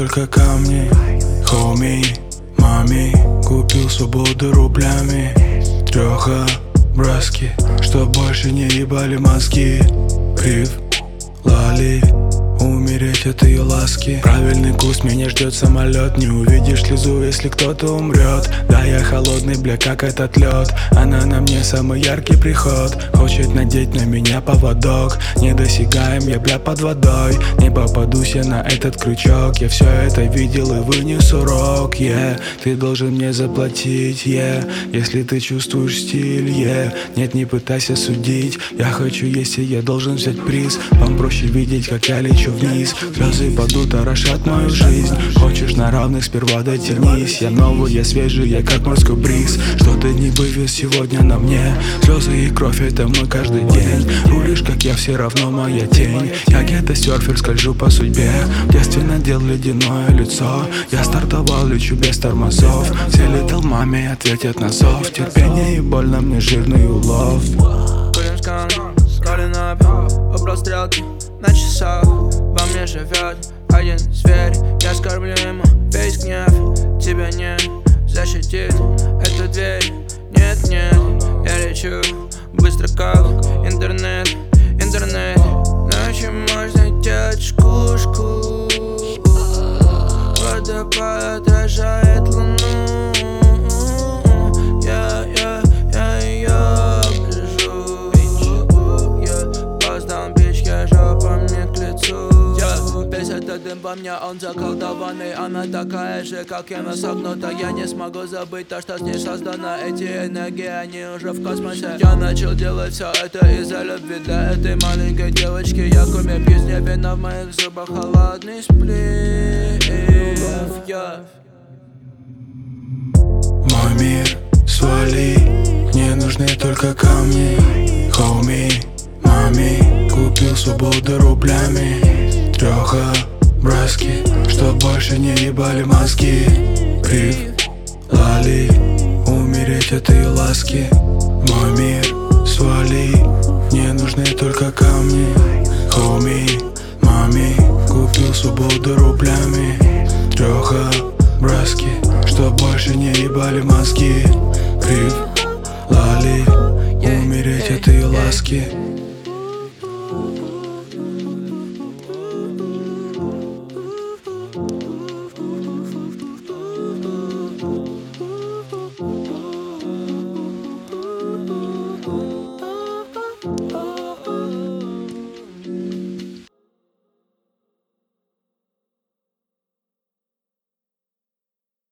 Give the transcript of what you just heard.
только камни. Хоуми, мами, купил свободу рублями. Трёха, браски, чтоб больше не ебали мозги. Крив, лали, умереть от ее ласки. Правильный курс, меня ждет самолет. Не увидишь слезу, если кто-то умрет. Да, я холодный, бля, как этот лед. Она на мне самый яркий приход. Хочет надеть на меня поводок. Недосягаем, я, бля, под водой. Не попадусь я на этот крючок. Я все это видел и вынес урок, Ты должен мне заплатить, если ты чувствуешь стиль, Нет, не пытайся судить. Я хочу есть, и я должен взять приз. Вам проще видеть, как я лечу вниз. Слезы падут, орошат мою жизнь. Хочешь на равных, сперва дотянись. Я новый, я свежий, я как морской бриз. Что ты не вывез сегодня на мне. Слезы и кровь, это мы каждый день. Рулишь, как я, все равно моя тень. Я гетто-серфер, скольжу по судьбе. В детстве надел ледяное лицо. Я стартовал, лечу без тормозов. Все летал маме, ответят на зов. Терпение и больно, мне жирный улов. Курим скален убрал стрелки на часах. Во мне живет один зверь. Я скорблю ему весь гнев. Тебя не защитит эта дверь. Нет, нет, я лечу быстро как интернет. Ночью можно делать шкушку. Водопад отражает луну. Я ее гляжу. Я поздал бич, я жопа мне к лицу. Весь этот дым во мне, он заколдованный. Она такая же, как я, но согнута. Я не смогу забыть то, что с ней создано. Эти энергии, они уже в космосе. Я начал делать все это из-за любви для этой маленькой девочки. Я кумир, пью с вина в моих зубах, холодный сплив. Мой мир, свали, мне нужны только камни. Хоуми, мами, купил свободу рублями. Трёха, браски, чтоб больше не ебали мозги. Крив, лали, умереть от ее ласки. Мой мир, свали, мне нужны только камни. Хоуми, мами, купил свободу рублями. Трёха, браски, чтоб больше не ебали мозги. Крив, лали, умереть от ее ласки.